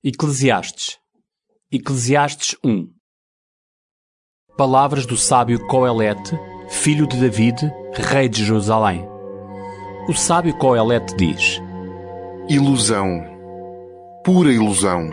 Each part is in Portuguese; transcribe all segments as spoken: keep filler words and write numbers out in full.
Eclesiastes Eclesiastes um Palavras do sábio Coelete, filho de David, rei de Jerusalém. O sábio Coelete diz: Ilusão, pura ilusão.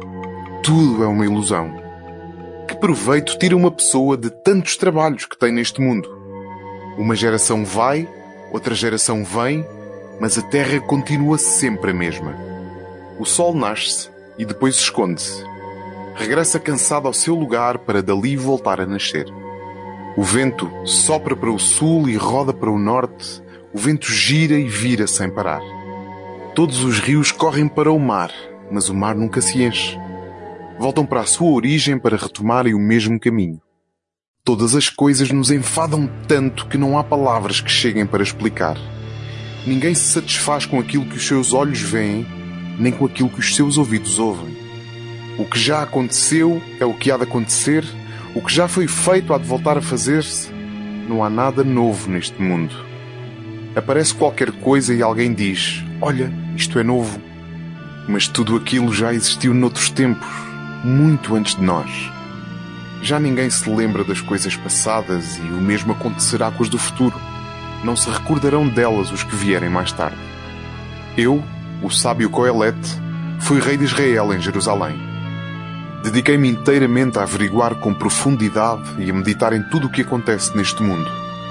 Tudo é uma ilusão. Que proveito tira uma pessoa de tantos trabalhos que tem neste mundo? Uma geração vai, outra geração vem, mas a terra continua sempre a mesma. O sol nasce e depois esconde-se. Regressa cansado ao seu lugar para dali voltar a nascer. O vento sopra para o sul e roda para o norte. O vento gira e vira sem parar. Todos os rios correm para o mar, mas o mar nunca se enche. Voltam para a sua origem para retomarem o mesmo caminho. Todas as coisas nos enfadam tanto que não há palavras que cheguem para explicar. Ninguém se satisfaz com aquilo que os seus olhos veem, nem com aquilo que os seus ouvidos ouvem. O que já aconteceu é o que há de acontecer, o que já foi feito há de voltar a fazer-se. Não há nada novo neste mundo. Aparece qualquer coisa e alguém diz: olha, isto é novo. Mas tudo aquilo já existiu noutros tempos, muito antes de nós. Já ninguém se lembra das coisas passadas e o mesmo acontecerá com as do futuro. Não se recordarão delas os que vierem mais tarde. Eu, o sábio Coelete, fui rei de Israel em Jerusalém. Dediquei-me inteiramente a averiguar com profundidade e a meditar em tudo o que acontece neste mundo.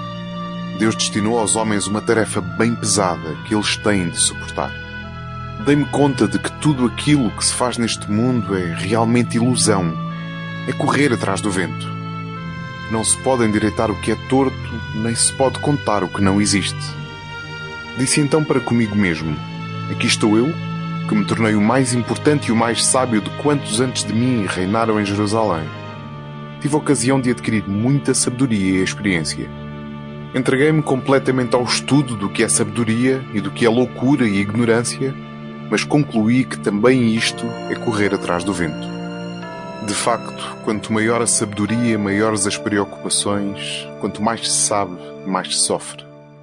Deus destinou aos homens uma tarefa bem pesada que eles têm de suportar. Dei-me conta de que tudo aquilo que se faz neste mundo é realmente ilusão, é correr atrás do vento. Não se pode endireitar o que é torto, nem se pode contar o que não existe. Disse então para comigo mesmo: aqui estou eu, que me tornei o mais importante e o mais sábio de quantos antes de mim reinaram em Jerusalém. Tive a ocasião de adquirir muita sabedoria e experiência. Entreguei-me completamente ao estudo do que é sabedoria e do que é loucura e ignorância, mas concluí que também isto é correr atrás do vento. De facto, quanto maior a sabedoria, maiores as preocupações, quanto mais se sabe, mais se sofre.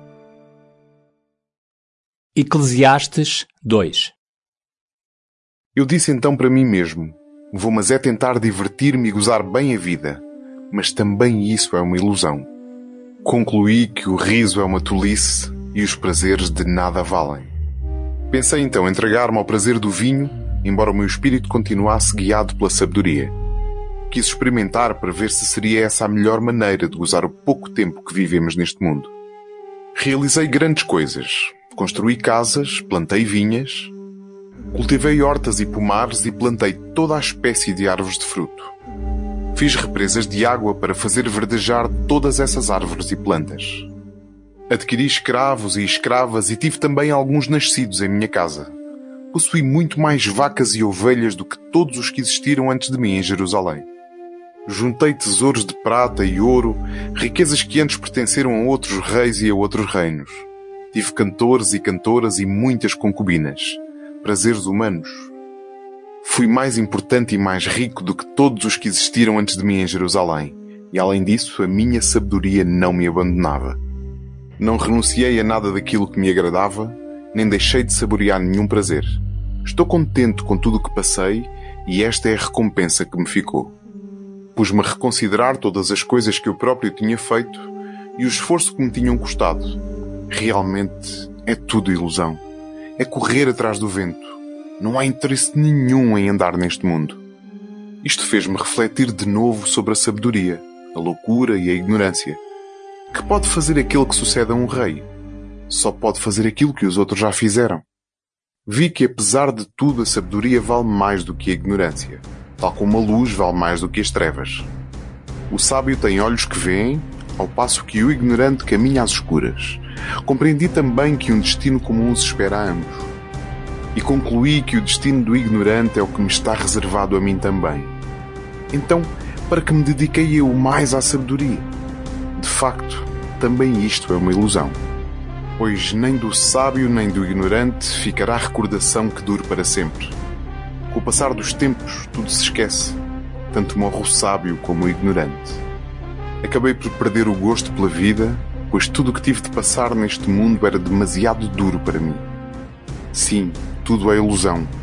Eclesiastes dois Eu disse então para mim mesmo: vou mas é tentar divertir-me e gozar bem a vida, mas também isso é uma ilusão. Concluí que o riso é uma tolice e os prazeres de nada valem. Pensei então entregar-me ao prazer do vinho, embora o meu espírito continuasse guiado pela sabedoria. Quis experimentar para ver se seria essa a melhor maneira de gozar o pouco tempo que vivemos neste mundo. Realizei grandes coisas. Construí casas, plantei vinhas, cultivei hortas e pomares e plantei toda a espécie de árvores de fruto. Fiz represas de água para fazer verdejar todas essas árvores e plantas. Adquiri escravos e escravas e tive também alguns nascidos em minha casa. Possuí muito mais vacas e ovelhas do que todos os que existiram antes de mim em Jerusalém. Juntei tesouros de prata e ouro, riquezas que antes pertenceram a outros reis e a outros reinos. Tive cantores e cantoras e muitas concubinas, prazeres humanos. Fui mais importante e mais rico do que todos os que existiram antes de mim em Jerusalém, e além disso, a minha sabedoria não me abandonava. Não renunciei a nada daquilo que me agradava, nem deixei de saborear nenhum prazer. Estou contente com tudo o que passei, e esta é a recompensa que me ficou. Pus-me a reconsiderar todas as coisas que eu próprio tinha feito e o esforço que me tinham custado. Realmente é tudo ilusão. É correr atrás do vento. Não há interesse nenhum em andar neste mundo. Isto fez-me refletir de novo sobre a sabedoria, a loucura e a ignorância. Que pode fazer aquele que sucede a um rei? Só pode fazer aquilo que os outros já fizeram. Vi que, apesar de tudo, a sabedoria vale mais do que a ignorância, tal como a luz vale mais do que as trevas. O sábio tem olhos que veem, ao passo que o ignorante caminha às escuras. Compreendi também que um destino comum se espera a ambos. E concluí que o destino do ignorante é o que me está reservado a mim também. Então, para que me dediquei eu mais à sabedoria? De facto, também isto é uma ilusão. Pois nem do sábio nem do ignorante ficará recordação que dure para sempre. Com o passar dos tempos, tudo se esquece. Tanto morre o sábio como o ignorante. Acabei por perder o gosto pela vida, pois tudo o que tive de passar neste mundo era demasiado duro para mim. Sim, tudo é ilusão.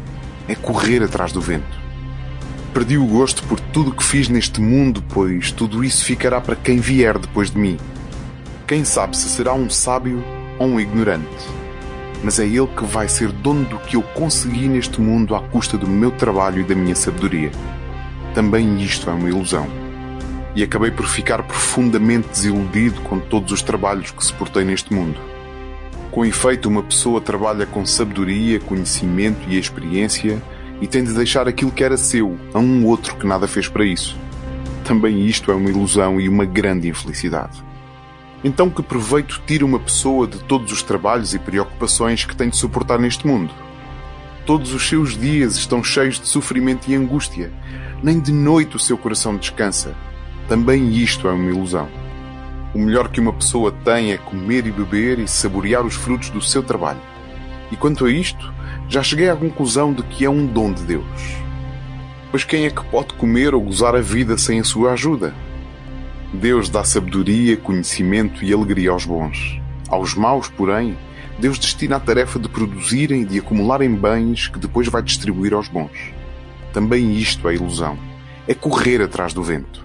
é correr atrás do vento. Perdi o gosto por tudo o que fiz neste mundo, pois tudo isso ficará para quem vier depois de mim. Quem sabe se será um sábio ou um ignorante. Mas é ele que vai ser dono do que eu consegui neste mundo à custa do meu trabalho e da minha sabedoria. Também isto é uma ilusão. E acabei por ficar profundamente desiludido com todos os trabalhos que suportei neste mundo. Com efeito, uma pessoa trabalha com sabedoria, conhecimento e experiência e tem de deixar aquilo que era seu a um outro que nada fez para isso. Também isto é uma ilusão e uma grande infelicidade. Então que proveito tira uma pessoa de todos os trabalhos e preocupações que tem de suportar neste mundo? Todos os seus dias estão cheios de sofrimento e angústia. Nem de noite o seu coração descansa. Também isto é uma ilusão. O melhor que uma pessoa tem é comer e beber e saborear os frutos do seu trabalho. E quanto a isto, já cheguei à conclusão de que é um dom de Deus. Pois quem é que pode comer ou gozar a vida sem a sua ajuda? Deus dá sabedoria, conhecimento e alegria aos bons. Aos maus, porém, Deus destina a tarefa de produzirem e de acumularem bens que depois vai distribuir aos bons. Também isto é ilusão. É correr atrás do vento.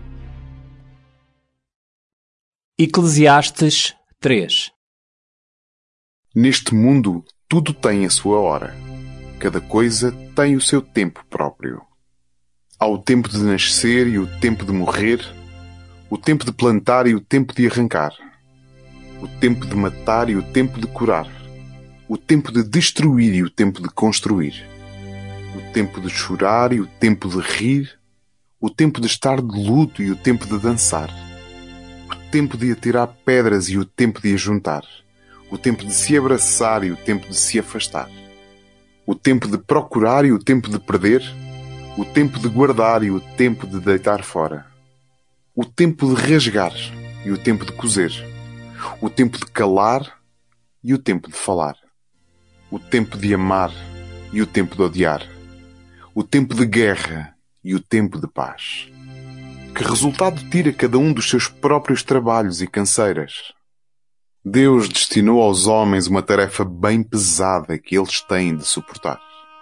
Eclesiastes três. Neste mundo, tudo tem a sua hora. Cada coisa tem o seu tempo próprio. Há o tempo de nascer e o tempo de morrer, o tempo de plantar e o tempo de arrancar, o tempo de matar e o tempo de curar, o tempo de destruir e o tempo de construir, o tempo de chorar e o tempo de rir, o tempo de estar de luto e o tempo de dançar, o tempo de atirar pedras e o tempo de ajuntar, o tempo de se abraçar e o tempo de se afastar, o tempo de procurar e o tempo de perder, o tempo de guardar e o tempo de deitar fora, o tempo de rasgar e o tempo de coser, o tempo de calar e o tempo de falar, o tempo de amar e o tempo de odiar, o tempo de guerra e o tempo de paz. Que resultado tira cada um dos seus próprios trabalhos e canseiras? Deus destinou aos homens uma tarefa bem pesada que eles têm de suportar.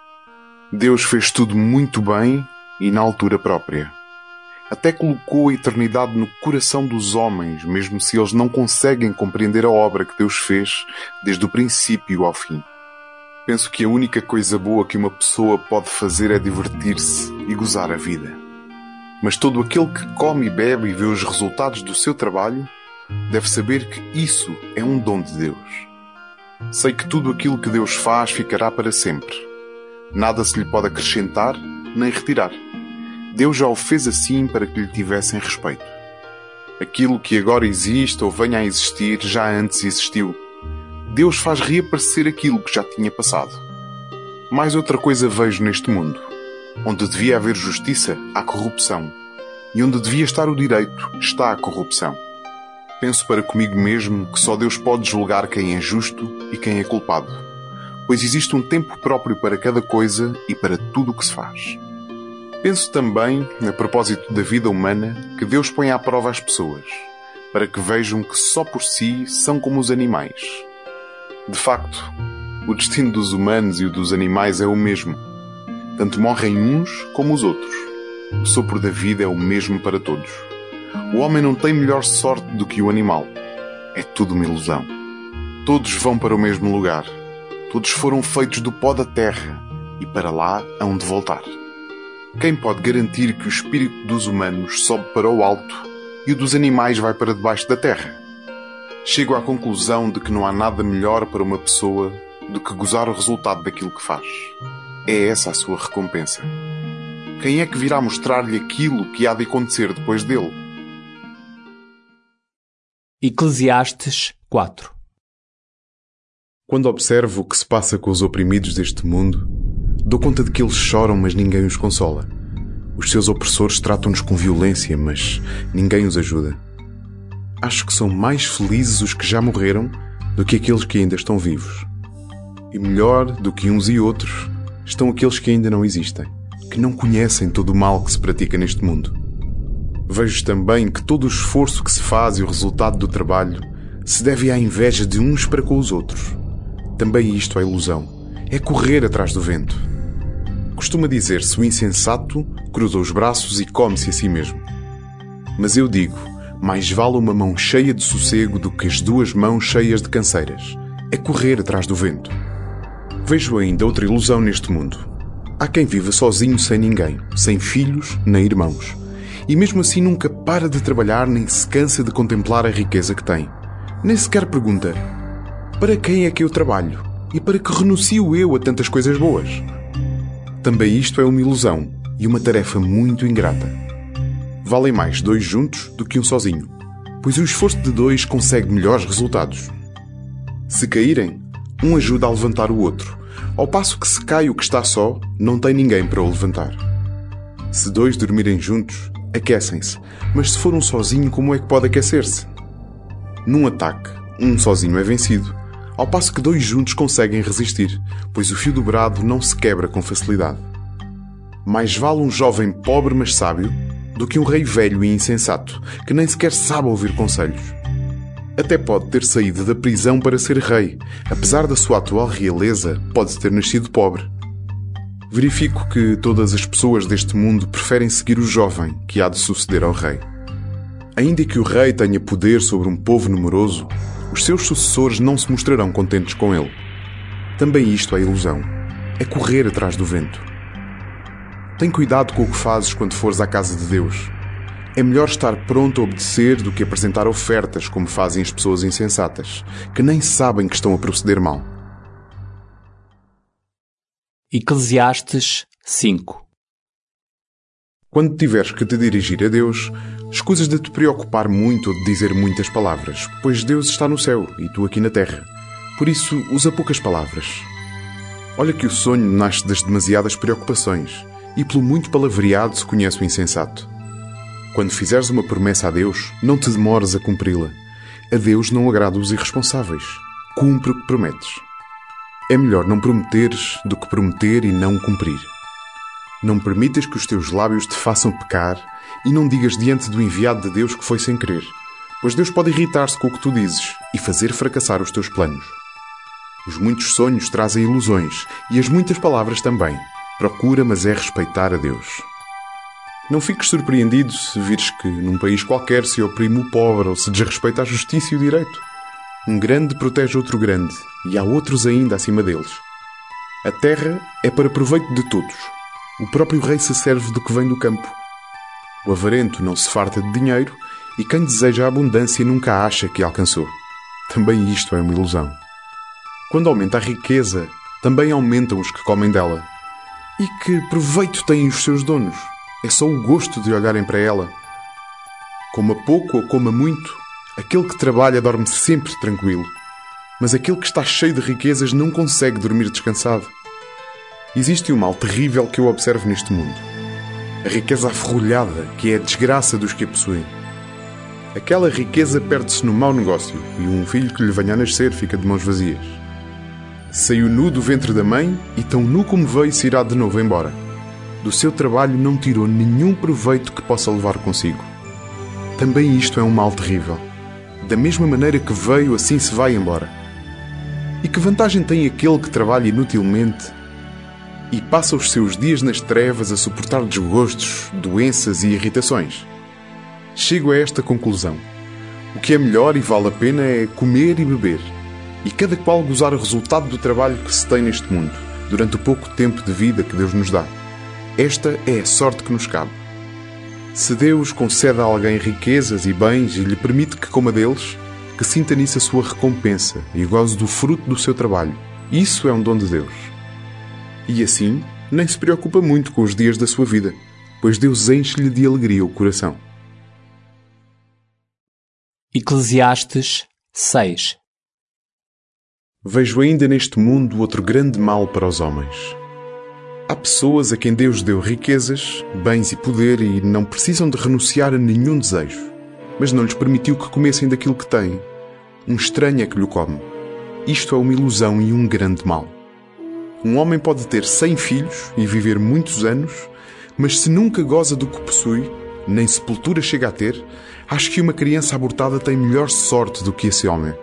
Deus fez tudo muito bem e na altura própria. Até colocou a eternidade no coração dos homens, mesmo se eles não conseguem compreender a obra que Deus fez desde o princípio ao fim. Penso que a única coisa boa que uma pessoa pode fazer é divertir-se e gozar a vida. Mas todo aquele que come e bebe e vê os resultados do seu trabalho deve saber que isso é um dom de Deus. Sei que tudo aquilo que Deus faz ficará para sempre. Nada se lhe pode acrescentar nem retirar. Deus já o fez assim para que lhe tivessem respeito. Aquilo que agora existe ou venha a existir já antes existiu. Deus faz reaparecer aquilo que já tinha passado. Mais outra coisa vejo neste mundo. Onde devia haver justiça, há corrupção. E onde devia estar o direito, está a corrupção. Penso para comigo mesmo que só Deus pode julgar quem é justo e quem é culpado. Pois existe um tempo próprio para cada coisa e para tudo o que se faz. Penso também, a propósito da vida humana, que Deus põe à prova as pessoas, para que vejam que só por si são como os animais. De facto, o destino dos humanos e o dos animais é o mesmo. Tanto morrem uns como os outros. O sopro da vida é o mesmo para todos. O homem não tem melhor sorte do que o animal. É tudo uma ilusão. Todos vão para o mesmo lugar. Todos foram feitos do pó da terra e para lá hão de voltar. Quem pode garantir que o espírito dos humanos sobe para o alto e o dos animais vai para debaixo da terra? Chego à conclusão de que não há nada melhor para uma pessoa do que gozar o resultado daquilo que faz. É essa a sua recompensa. Quem é que virá mostrar-lhe aquilo que há de acontecer depois dele? Eclesiastes quatro. Quando observo o que se passa com os oprimidos deste mundo, dou conta de que eles choram, mas ninguém os consola. Os seus opressores tratam-nos com violência, mas ninguém os ajuda. Acho que são mais felizes os que já morreram do que aqueles que ainda estão vivos. E melhor do que uns e outros estão aqueles que ainda não existem, que não conhecem todo o mal que se pratica neste mundo. Vejo também que todo o esforço que se faz e o resultado do trabalho se deve à inveja de uns para com os outros. Também isto é ilusão. É correr atrás do vento. costuma dizer-se: o insensato cruza os braços e come-se a si mesmo. Mas eu digo, mais vale uma mão cheia de sossego do que as duas mãos cheias de canseiras. É correr atrás do vento. Vejo ainda outra ilusão neste mundo. Há quem viva sozinho sem ninguém, sem filhos nem irmãos. E mesmo assim nunca para de trabalhar nem se cansa de contemplar a riqueza que tem. Nem sequer pergunta: para quem é que eu trabalho? E para que renuncio eu a tantas coisas boas? Também isto é uma ilusão e uma tarefa muito ingrata. Valem mais dois juntos do que um sozinho, pois o esforço de dois consegue melhores resultados. Se caírem, um ajuda a levantar o outro, ao passo que se cai o que está só, não tem ninguém para o levantar. Se dois dormirem juntos, aquecem-se, mas se for um sozinho, como é que pode aquecer-se? Num ataque, um sozinho é vencido, ao passo que dois juntos conseguem resistir, pois o fio dobrado não se quebra com facilidade. Mais vale um jovem pobre mas sábio do que um rei velho e insensato, que nem sequer sabe ouvir conselhos. Até pode ter saído da prisão para ser rei, apesar da sua atual realeza, pode ter nascido pobre. Verifico que todas as pessoas deste mundo preferem seguir o jovem que há de suceder ao rei. Ainda que o rei tenha poder sobre um povo numeroso, os seus sucessores não se mostrarão contentes com ele. Também isto é ilusão. É correr atrás do vento. Tem cuidado com o que fazes quando fores à casa de Deus. É melhor estar pronto a obedecer do que apresentar ofertas como fazem as pessoas insensatas, que nem sabem que estão a proceder mal. Eclesiastes cinco. Quando tiveres que te dirigir a Deus, escusas de te preocupar muito ou de dizer muitas palavras, pois Deus está no céu e tu aqui na terra. Por isso, usa poucas palavras. Olha que o sonho nasce das demasiadas preocupações, e pelo muito palavreado se conhece o insensato. Quando fizeres uma promessa a Deus, não te demores a cumpri-la. A Deus não agrada os irresponsáveis. Cumpre o que prometes. É melhor não prometeres do que prometer e não cumprir. Não permitas que os teus lábios te façam pecar e não digas diante do enviado de Deus que foi sem querer, pois Deus pode irritar-se com o que tu dizes e fazer fracassar os teus planos. Os muitos sonhos trazem ilusões e as muitas palavras também. Procura, mas é respeitar a Deus. Não fiques surpreendido se vires que num país qualquer se oprime o pobre ou se desrespeita a justiça e o direito. Um grande protege outro grande e há outros ainda acima deles. A terra é para proveito de todos. O próprio rei se serve do que vem do campo. O avarento não se farta de dinheiro e quem deseja a abundância nunca acha que alcançou. Também isto é uma ilusão. Quando aumenta a riqueza, também aumentam os que comem dela. E que proveito têm os seus donos? É só o gosto de olharem para ela. Coma pouco ou coma muito, aquele que trabalha dorme sempre tranquilo. Mas aquele que está cheio de riquezas não consegue dormir descansado. Existe um mal terrível que eu observo neste mundo. A riqueza aferrolhada, que é a desgraça dos que a possuem. Aquela riqueza perde-se no mau negócio e um filho que lhe venha a nascer fica de mãos vazias. Saiu nu do ventre da mãe e tão nu como veio se irá de novo embora. Do seu trabalho não tirou nenhum proveito que possa levar consigo. Também isto é um mal terrível. Da mesma maneira que veio, assim se vai embora. E que vantagem tem aquele que trabalha inutilmente e passa os seus dias nas trevas a suportar desgostos, doenças e irritações? Chego a esta conclusão. O que é melhor e vale a pena é comer e beber, e cada qual gozar o resultado do trabalho que se tem neste mundo, durante o pouco tempo de vida que Deus nos dá. Esta é a sorte que nos cabe. Se Deus concede a alguém riquezas e bens e lhe permite que coma deles, que sinta nisso a sua recompensa e goze do fruto do seu trabalho. Isso é um dom de Deus. E assim, nem se preocupa muito com os dias da sua vida, pois Deus enche-lhe de alegria o coração. Eclesiastes seis. Vejo ainda neste mundo outro grande mal para os homens. Há pessoas a quem Deus deu riquezas, bens e poder e não precisam de renunciar a nenhum desejo, mas não lhes permitiu que comessem daquilo que têm. Um estranho é que lhe come. Isto é uma ilusão e um grande mal. Um homem pode ter cem filhos e viver muitos anos, mas se nunca goza do que possui, nem sepultura chega a ter, acho que uma criança abortada tem melhor sorte do que esse homem.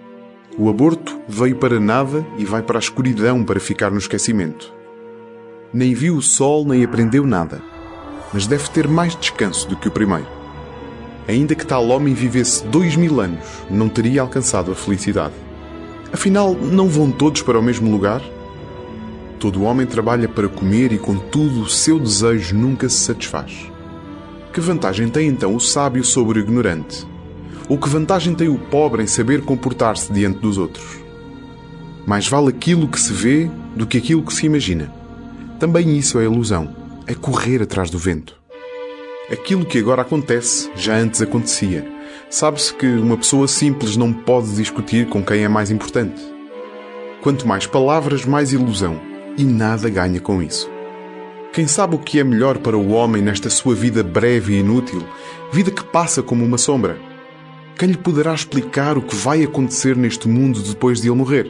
O aborto veio para nada e vai para a escuridão para ficar no esquecimento. Nem viu o sol, nem aprendeu nada, mas deve ter mais descanso do que o primeiro. Ainda que tal homem vivesse dois mil anos, não teria alcançado a felicidade. Afinal, não vão todos para o mesmo lugar? Todo homem trabalha para comer e, contudo, o seu desejo nunca se satisfaz. Que vantagem tem então o sábio sobre o ignorante? Ou que vantagem tem o pobre em saber comportar-se diante dos outros? Mais vale aquilo que se vê do que aquilo que se imagina. Também isso é ilusão, é correr atrás do vento. Aquilo que agora acontece já antes acontecia. Sabe-se que uma pessoa simples não pode discutir com quem é mais importante. Quanto mais palavras, mais ilusão, e nada ganha com isso. Quem sabe o que é melhor para o homem nesta sua vida breve e inútil, vida que passa como uma sombra? Quem lhe poderá explicar o que vai acontecer neste mundo depois de ele morrer?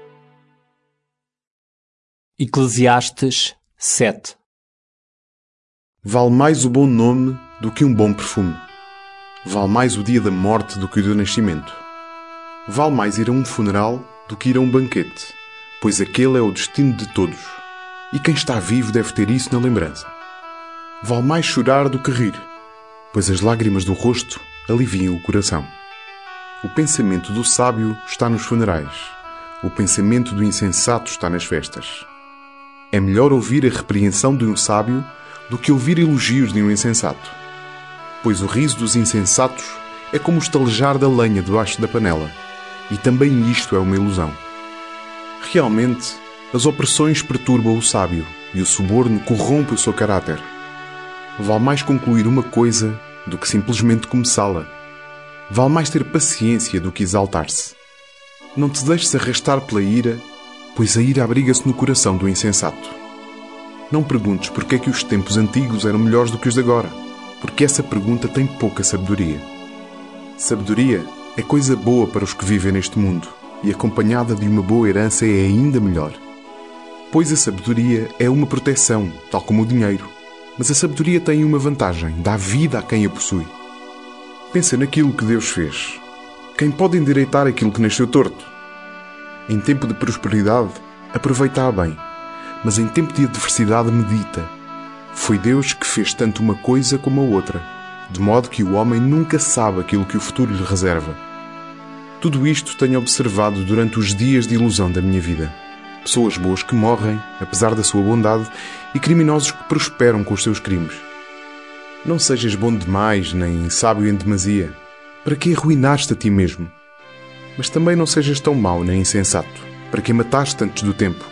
Eclesiastes sete. Vale mais o bom nome do que um bom perfume. Vale mais o dia da morte do que o do nascimento. Vale mais ir a um funeral do que ir a um banquete, pois aquele é o destino de todos, e quem está vivo deve ter isso na lembrança. Vale mais chorar do que rir, pois as lágrimas do rosto aliviam o coração. O pensamento do sábio está nos funerais, o pensamento do insensato está nas festas. É melhor ouvir a repreensão de um sábio do que ouvir elogios de um insensato, pois o riso dos insensatos é como o estalejar da lenha debaixo da panela, e também isto é uma ilusão. Realmente, as opressões perturbam o sábio e o suborno corrompe o seu caráter. Vale mais concluir uma coisa do que simplesmente começá-la. Vale mais ter paciência do que exaltar-se. Não te deixes arrastar pela ira, pois a ira abriga-se no coração do insensato. Não perguntes porque é que os tempos antigos eram melhores do que os de agora, porque essa pergunta tem pouca sabedoria. Sabedoria é coisa boa para os que vivem neste mundo, e acompanhada de uma boa herança é ainda melhor. Pois a sabedoria é uma proteção, tal como o dinheiro, mas a sabedoria tem uma vantagem, dá vida a quem a possui. Pensa naquilo que Deus fez. Quem pode endireitar aquilo que nasceu torto? Em tempo de prosperidade, aproveita-a bem, mas em tempo de adversidade medita. Foi Deus que fez tanto uma coisa como a outra, de modo que o homem nunca sabe aquilo que o futuro lhe reserva. Tudo isto tenho observado durante os dias de ilusão da minha vida. Pessoas boas que morrem, apesar da sua bondade, e criminosos que prosperam com os seus crimes. Não sejas bom demais, nem sábio em demasia. Para que arruinaste a ti mesmo? Mas também não sejas tão mau nem insensato. Para que mataste antes do tempo?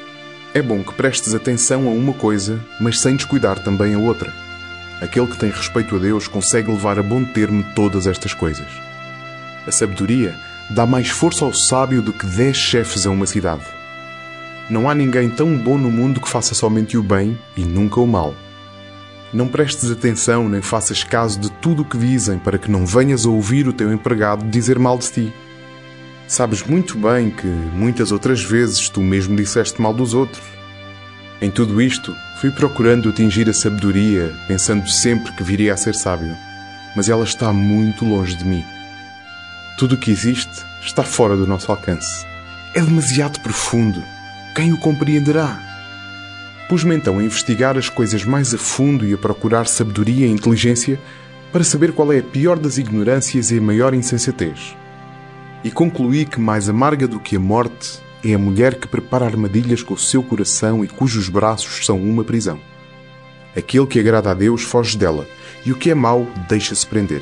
É bom que prestes atenção a uma coisa, mas sem descuidar também a outra. Aquele que tem respeito a Deus consegue levar a bom termo todas estas coisas. A sabedoria dá mais força ao sábio do que dez chefes a uma cidade. Não há ninguém tão bom no mundo que faça somente o bem e nunca o mal. Não prestes atenção nem faças caso de tudo o que dizem para que não venhas a ouvir o teu empregado dizer mal de ti. Sabes muito bem que muitas outras vezes tu mesmo disseste mal dos outros. Em tudo isto, fui procurando atingir a sabedoria, pensando sempre que viria a ser sábio, mas ela está muito longe de mim. Tudo o que existe está fora do nosso alcance. É demasiado profundo. Quem o compreenderá? Pus-me então a investigar as coisas mais a fundo e a procurar sabedoria e inteligência para saber qual é a pior das ignorâncias e a maior insensatez. E concluí que mais amarga do que a morte é a mulher que prepara armadilhas com o seu coração e cujos braços são uma prisão. Aquele que agrada a Deus foge dela, e o que é mau deixa-se prender.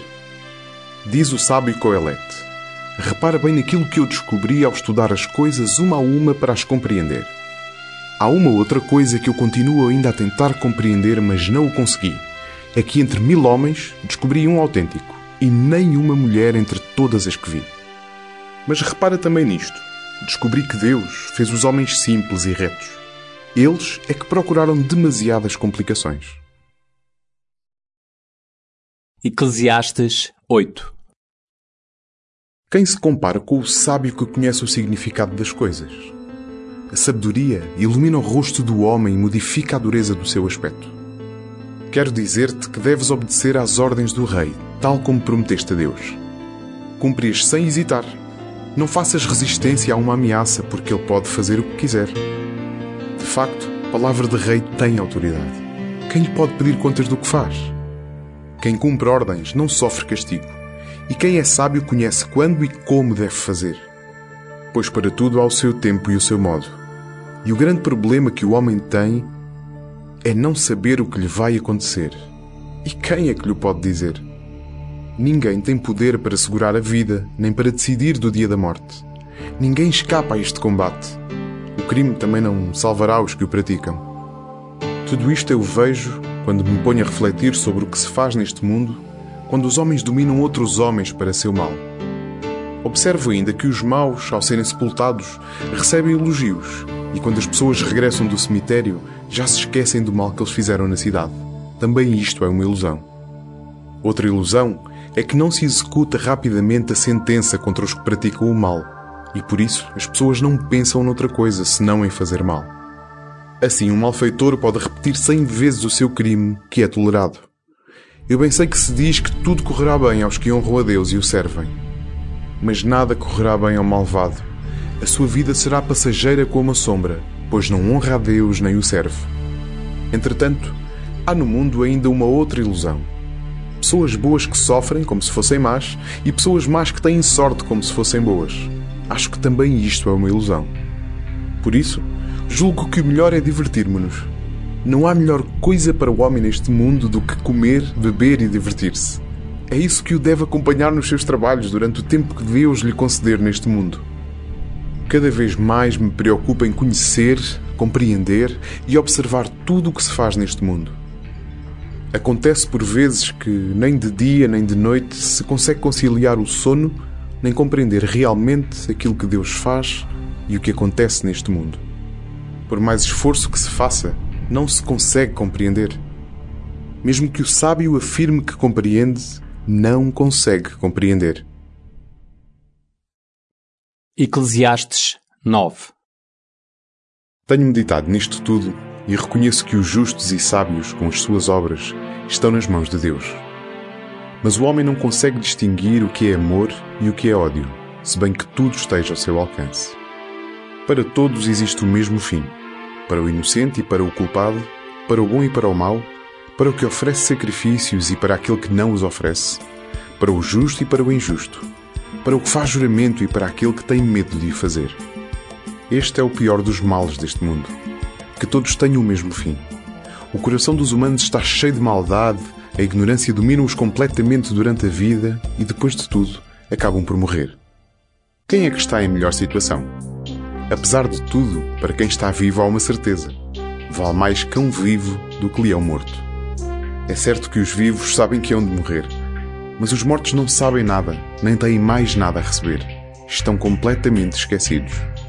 Diz o sábio Coelete: repara bem naquilo que eu descobri ao estudar as coisas uma a uma para as compreender. Há uma outra coisa que eu continuo ainda a tentar compreender, mas não o consegui. É que entre mil homens descobri um autêntico, e nem uma mulher entre todas as que vi. Mas repara também nisto. Descobri que Deus fez os homens simples e retos. Eles é que procuraram demasiadas complicações. Eclesiastes oito. Quem se compara com o sábio que conhece o significado das coisas? A sabedoria ilumina o rosto do homem e modifica a dureza do seu aspecto. Quero dizer-te que deves obedecer às ordens do rei, tal como prometeste a Deus. Cumpre-as sem hesitar. Não faças resistência a uma ameaça, porque ele pode fazer o que quiser. De facto, palavra de rei tem autoridade. Quem lhe pode pedir contas do que faz? Quem cumpre ordens não sofre castigo. E quem é sábio conhece quando e como deve fazer. Pois para tudo há o seu tempo e o seu modo. E o grande problema que o homem tem é não saber o que lhe vai acontecer. E quem é que lhe pode dizer? Ninguém tem poder para segurar a vida, nem para decidir do dia da morte. Ninguém escapa a este combate. O crime também não salvará os que o praticam. Tudo isto eu vejo quando me ponho a refletir sobre o que se faz neste mundo, quando os homens dominam outros homens para seu mal. Observo ainda que os maus, ao serem sepultados, recebem elogios, e quando as pessoas regressam do cemitério, já se esquecem do mal que eles fizeram na cidade. Também isto é uma ilusão. Outra ilusão é que não se executa rapidamente a sentença contra os que praticam o mal, e por isso as pessoas não pensam noutra coisa senão em fazer mal. Assim, um malfeitor pode repetir cem vezes o seu crime, que é tolerado. Eu bem sei que se diz que tudo correrá bem aos que honram a Deus e o servem. Mas nada correrá bem ao malvado. A sua vida será passageira como a sombra, pois não honra a Deus nem o serve. Entretanto, há no mundo ainda uma outra ilusão. Pessoas boas que sofrem como se fossem más e pessoas más que têm sorte como se fossem boas. Acho que também isto é uma ilusão. Por isso, julgo que o melhor é divertirmos-nos. Não há melhor coisa para o homem neste mundo do que comer, beber e divertir-se. É isso que o deve acompanhar nos seus trabalhos durante o tempo que Deus lhe conceder neste mundo. Cada vez mais me preocupa em conhecer, compreender e observar tudo o que se faz neste mundo. Acontece por vezes que nem de dia nem de noite se consegue conciliar o sono, nem compreender realmente aquilo que Deus faz e o que acontece neste mundo. Por mais esforço que se faça, não se consegue compreender. Mesmo que o sábio afirme que compreende, não consegue compreender. Eclesiastes nove. Tenho meditado nisto tudo e reconheço que os justos e sábios, com as suas obras, estão nas mãos de Deus. Mas o homem não consegue distinguir o que é amor e o que é ódio, se bem que tudo esteja ao seu alcance. Para todos existe o mesmo fim. Para o inocente e para o culpado, para o bom e para o mau, para o que oferece sacrifícios e para aquele que não os oferece, para o justo e para o injusto, para o que faz juramento e para aquele que tem medo de o fazer. Este é o pior dos males deste mundo, que todos tenham o mesmo fim. O coração dos humanos está cheio de maldade, a ignorância domina-os completamente durante a vida e, depois de tudo, acabam por morrer. Quem é que está em melhor situação? Apesar de tudo, para quem está vivo há uma certeza. Vale mais cão vivo do que leão morto. É certo que os vivos sabem que hão de morrer, mas os mortos não sabem nada, nem têm mais nada a receber. Estão completamente esquecidos.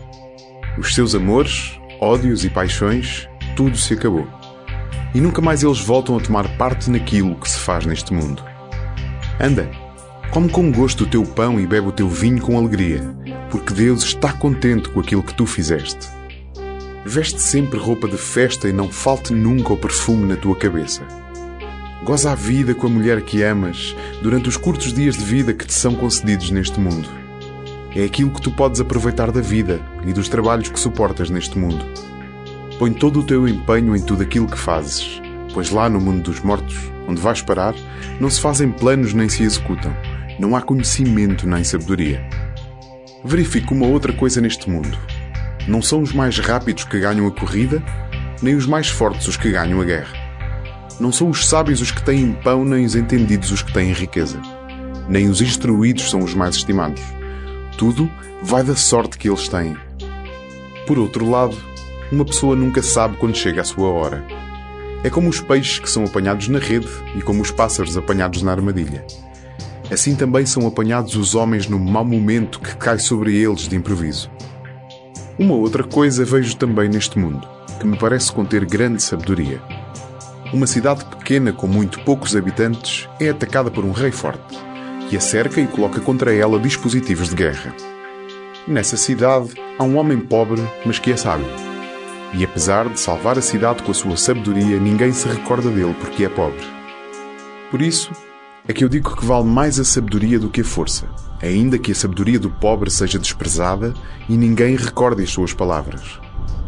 Os seus amores, ódios e paixões, tudo se acabou. E nunca mais eles voltam a tomar parte naquilo que se faz neste mundo. Anda, come com gosto o teu pão e bebe o teu vinho com alegria, porque Deus está contente com aquilo que tu fizeste. Veste sempre roupa de festa e não falte nunca o perfume na tua cabeça. Goza a vida com a mulher que amas durante os curtos dias de vida que te são concedidos neste mundo. É aquilo que tu podes aproveitar da vida e dos trabalhos que suportas neste mundo. Põe todo o teu empenho em tudo aquilo que fazes, pois lá no mundo dos mortos, onde vais parar, não se fazem planos nem se executam. Não há conhecimento nem sabedoria. Verifica uma outra coisa neste mundo. Não são os mais rápidos que ganham a corrida, nem os mais fortes os que ganham a guerra. Não são os sábios os que têm pão, nem os entendidos os que têm riqueza. Nem os instruídos são os mais estimados. Tudo vai da sorte que eles têm. Por outro lado, uma pessoa nunca sabe quando chega a sua hora. É como os peixes que são apanhados na rede e como os pássaros apanhados na armadilha. Assim também são apanhados os homens no mau momento que cai sobre eles de improviso. Uma outra coisa vejo também neste mundo, que me parece conter grande sabedoria. Uma cidade pequena com muito poucos habitantes é atacada por um rei forte, que a cerca e coloca contra ela dispositivos de guerra. Nessa cidade há um homem pobre, mas que é sábio. E apesar de salvar a cidade com a sua sabedoria, ninguém se recorda dele porque é pobre. Por isso, é que eu digo que vale mais a sabedoria do que a força, ainda que a sabedoria do pobre seja desprezada e ninguém recorde as suas palavras.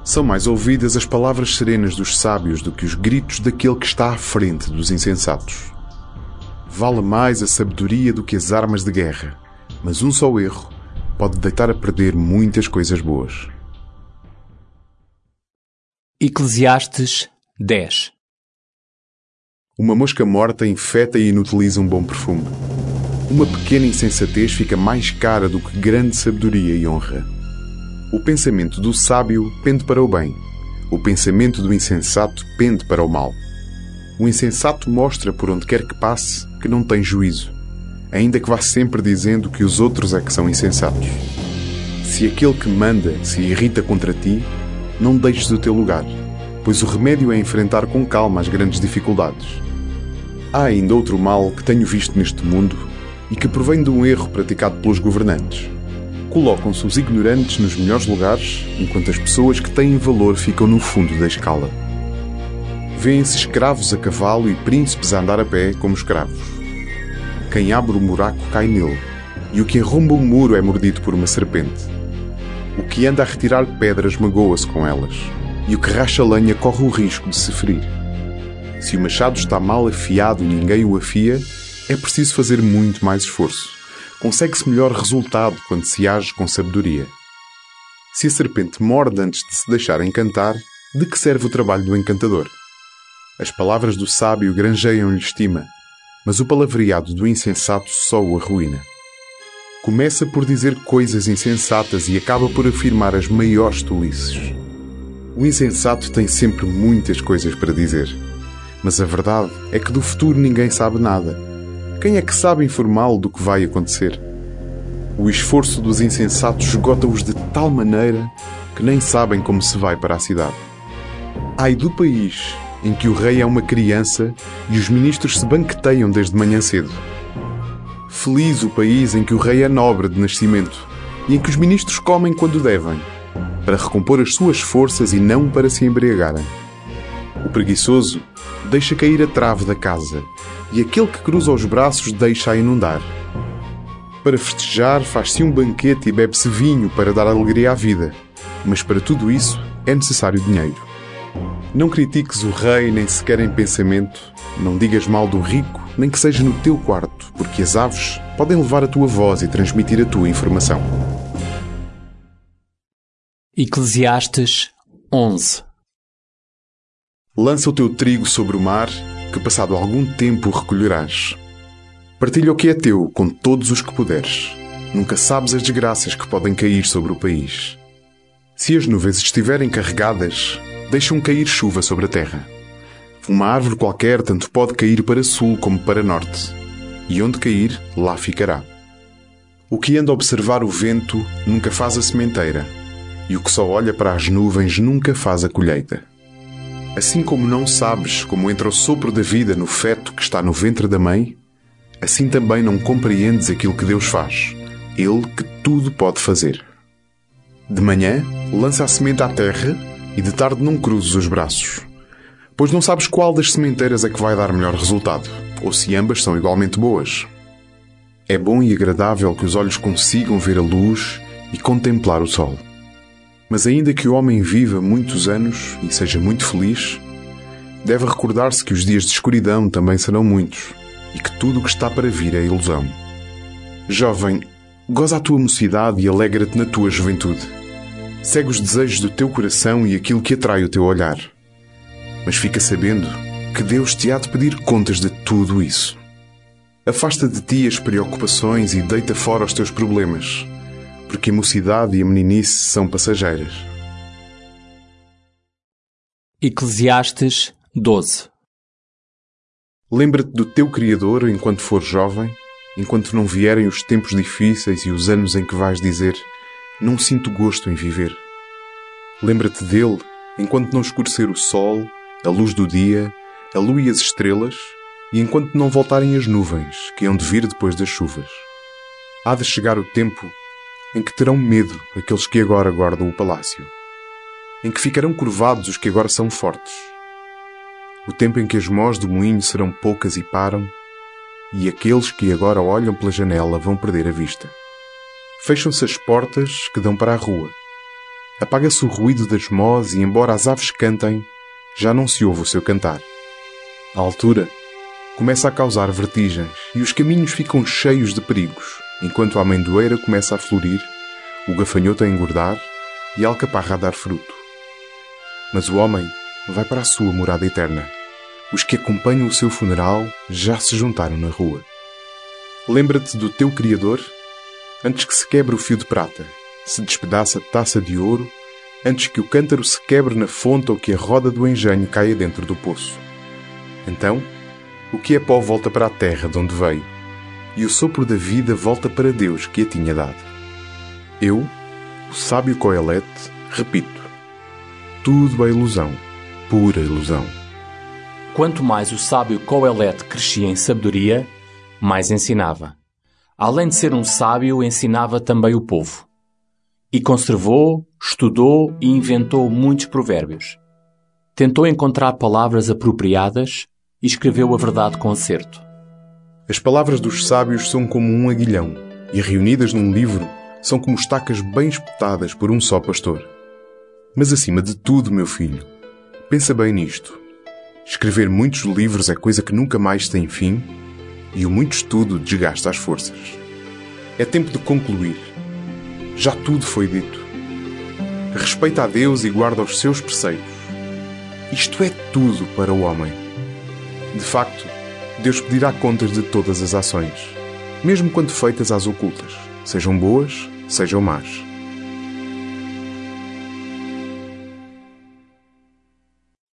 São mais ouvidas as palavras serenas dos sábios do que os gritos daquele que está à frente dos insensatos. Vale mais a sabedoria do que as armas de guerra, mas um só erro pode deitar a perder muitas coisas boas. Eclesiastes dez. Uma mosca morta infeta e inutiliza um bom perfume. Uma pequena insensatez fica mais cara do que grande sabedoria e honra. O pensamento do sábio pende para o bem. O pensamento do insensato pende para o mal. O insensato mostra por onde quer que passe que não tem juízo, ainda que vá sempre dizendo que os outros é que são insensatos. Se aquele que manda se irrita contra ti, não deixes o teu lugar, pois o remédio é enfrentar com calma as grandes dificuldades. Há ainda outro mal que tenho visto neste mundo e que provém de um erro praticado pelos governantes. Colocam-se os ignorantes nos melhores lugares, enquanto as pessoas que têm valor ficam no fundo da escala. Vêem-se escravos a cavalo e príncipes a andar a pé como escravos. Quem abre o buraco cai nele, e o que arromba o muro é mordido por uma serpente. O que anda a retirar pedras magoa-se com elas, e o que racha lenha corre o risco de se ferir. Se o machado está mal afiado e ninguém o afia, é preciso fazer muito mais esforço. Consegue-se melhor resultado quando se age com sabedoria. Se a serpente morde antes de se deixar encantar, de que serve o trabalho do encantador? As palavras do sábio granjeiam-lhe estima, mas o palavreado do insensato só o arruína. Começa por dizer coisas insensatas e acaba por afirmar as maiores tolices. O insensato tem sempre muitas coisas para dizer, mas a verdade é que do futuro ninguém sabe nada. Quem é que sabe informá-lo do que vai acontecer? O esforço dos insensatos esgota-os de tal maneira que nem sabem como se vai para a cidade. Ai do país em que o rei é uma criança e os ministros se banqueteiam desde manhã cedo. Feliz o país em que o rei é nobre de nascimento e em que os ministros comem quando devem, para recompor as suas forças e não para se embriagarem. O preguiçoso deixa cair a trave da casa e aquele que cruza os braços deixa a inundar. Para festejar, faz-se um banquete e bebe-se vinho para dar alegria à vida, mas para tudo isso é necessário dinheiro. Não critiques o rei nem sequer em pensamento, não digas mal do rico, nem que seja no teu quarto, porque as aves podem levar a tua voz e transmitir a tua informação. Eclesiastes onze. Lança o teu trigo sobre o mar, que passado algum tempo o recolherás. Partilha o que é teu com todos os que puderes. Nunca sabes as desgraças que podem cair sobre o país. Se as nuvens estiverem carregadas, deixam cair chuva sobre a terra. Uma árvore qualquer tanto pode cair para sul como para norte, e onde cair, lá ficará. O que anda a observar o vento nunca faz a sementeira, e o que só olha para as nuvens nunca faz a colheita. Assim como não sabes como entra o sopro da vida no feto que está no ventre da mãe, assim também não compreendes aquilo que Deus faz, Ele que tudo pode fazer. De manhã, lança a semente à terra e de tarde não cruzes os braços, pois não sabes qual das sementeiras é que vai dar melhor resultado, ou se ambas são igualmente boas. É bom e agradável que os olhos consigam ver a luz e contemplar o sol. Mas ainda que o homem viva muitos anos e seja muito feliz, deve recordar-se que os dias de escuridão também serão muitos e que tudo o que está para vir é ilusão. Jovem, goza a tua mocidade e alegra-te na tua juventude. Segue os desejos do teu coração e aquilo que atrai o teu olhar. Mas fica sabendo que Deus te há de pedir contas de tudo isso. Afasta de ti as preocupações e deita fora os teus problemas, porque a mocidade e a meninice são passageiras. Eclesiastes doze. Lembra-te do teu Criador enquanto fores jovem, enquanto não vierem os tempos difíceis e os anos em que vais dizer: não sinto gosto em viver. Lembra-te dele enquanto não escurecer o sol, a luz do dia, a lua e as estrelas, e enquanto não voltarem as nuvens que hão de vir depois das chuvas. Há de chegar o tempo em que terão medo aqueles que agora guardam o palácio, em que ficarão curvados os que agora são fortes, o tempo em que as mós do moinho serão poucas e param, e aqueles que agora olham pela janela vão perder a vista. Fecham-se as portas que dão para a rua, Apaga-se o ruído das mós e, embora as aves cantem, já não se ouve o seu cantar. A altura começa a causar vertigens e os caminhos ficam cheios de perigos, enquanto a amendoeira começa a florir, o gafanhoto a engordar e a alcaparra a dar fruto. Mas o homem vai para a sua morada eterna. Os que acompanham o seu funeral já se juntaram na rua. Lembra-te do teu Criador antes que se quebre o fio de prata, se despedaça a taça de ouro, antes que o cântaro se quebre na fonte ou que a roda do engenho caia dentro do poço. Então, o que é pó volta para a terra de onde veio, e o sopro da vida volta para Deus que a tinha dado. Eu, o sábio Coelete, repito, tudo é ilusão, pura ilusão. Quanto mais o sábio Coelete crescia em sabedoria, mais ensinava. Além de ser um sábio, ensinava também o povo. E conservou, estudou e inventou muitos provérbios. Tentou encontrar palavras apropriadas e escreveu a verdade com acerto. As palavras dos sábios são como um aguilhão, e reunidas num livro são como estacas bem espetadas por um só pastor. Mas acima de tudo, meu filho, pensa bem nisto. Escrever muitos livros é coisa que nunca mais tem fim, e o muito estudo desgasta as forças. É tempo de concluir. Já tudo foi dito. Respeita a Deus e guarda os seus preceitos. Isto é tudo para o homem. De facto, Deus pedirá contas de todas as ações, mesmo quando feitas às ocultas, sejam boas, sejam más.